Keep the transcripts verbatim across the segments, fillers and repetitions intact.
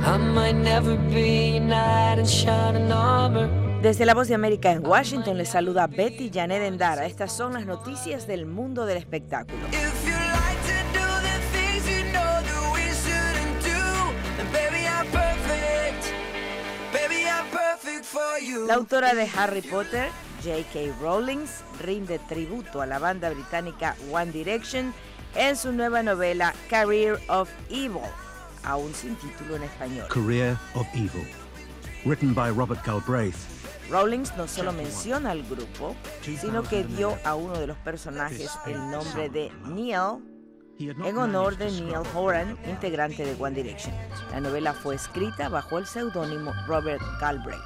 I might never be a knight in shining armor. Desde La Voz de América en Washington les saluda Betty Janet Endara. Estas son las noticias del mundo del espectáculo. La autora de Harry Potter, J K Rowling, rinde tributo a la banda británica One Direction en su nueva novela Career of Evil, aún sin título en español. Career of Evil, written by Robert Galbraith. Rowling no solo menciona al grupo, sino que dio a uno de los personajes el nombre de Neil, en honor de Neil Horan, integrante de One Direction. La novela fue escrita bajo el seudónimo Robert Galbraith.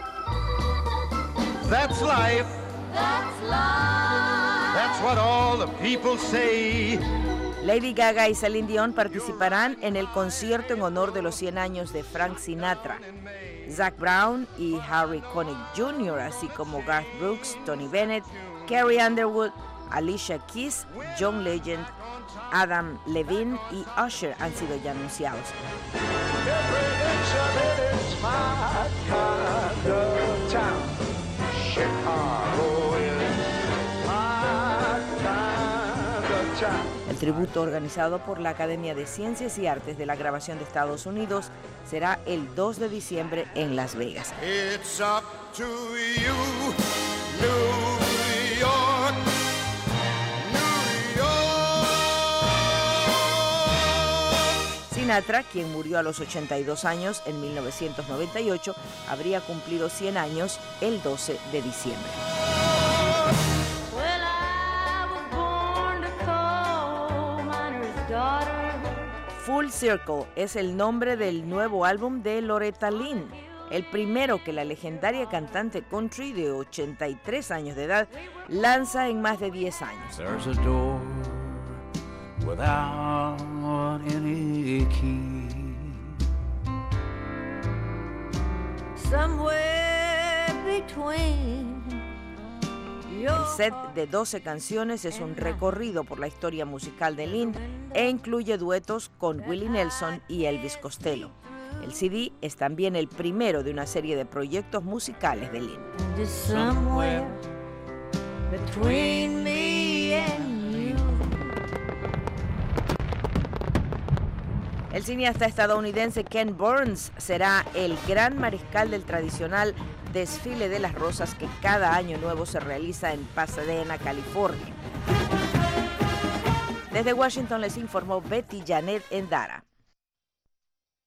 That's life. That's life. That's what all the people say. Lady Gaga y Celine Dion participarán en el concierto en honor de los cien años de Frank Sinatra. Zac Brown y Harry Connick junior, así como Garth Brooks, Tony Bennett, Carrie Underwood, Alicia Keys, John Legend, Adam Levine y Usher han sido ya anunciados. El tributo organizado por la Academia de Ciencias y Artes de la Grabación de Estados Unidos será el dos de diciembre en Las Vegas. It's up to you, New York, New York. Sinatra, quien murió a los ochenta y dos años en mil novecientos noventa y ocho, habría cumplido cien años el doce de diciembre. Full Circle es el nombre del nuevo álbum de Loretta Lynn, el primero que la legendaria cantante country de ochenta y tres años de edad lanza en más de diez años. There's a door without any key. Somewhere between. El set de doce canciones es un recorrido por la historia musical de Lynn e incluye duetos con Willie Nelson y Elvis Costello. El C D es también el primero de una serie de proyectos musicales de Lynn. Somewhere between me and you. El cineasta estadounidense Ken Burns será el gran mariscal del tradicional Desfile de las Rosas que cada año nuevo se realiza en Pasadena, California. Desde Washington les informó Betty Janet Endara.